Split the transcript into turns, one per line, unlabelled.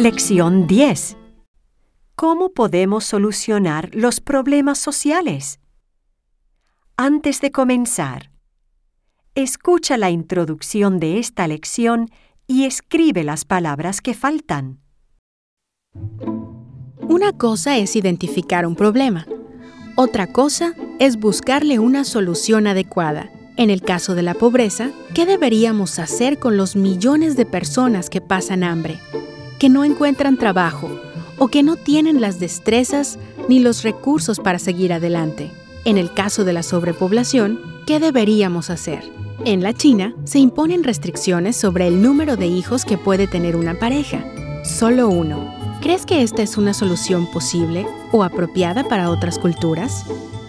Lección 10. ¿Cómo podemos solucionar los problemas sociales? Antes de comenzar, escucha la introducción de esta lección y escribe las palabras que faltan.
Una cosa es identificar un problema. Otra cosa es buscarle una solución adecuada. En el caso de la pobreza, ¿qué deberíamos hacer con los millones de personas que pasan hambre, que no encuentran trabajo o que no tienen las destrezas ni los recursos para seguir adelante? En el caso de la sobrepoblación, ¿qué deberíamos hacer? En la China, se imponen restricciones sobre el número de hijos que puede tener una pareja. Solo uno. ¿Crees que esta es una solución posible o apropiada para otras culturas?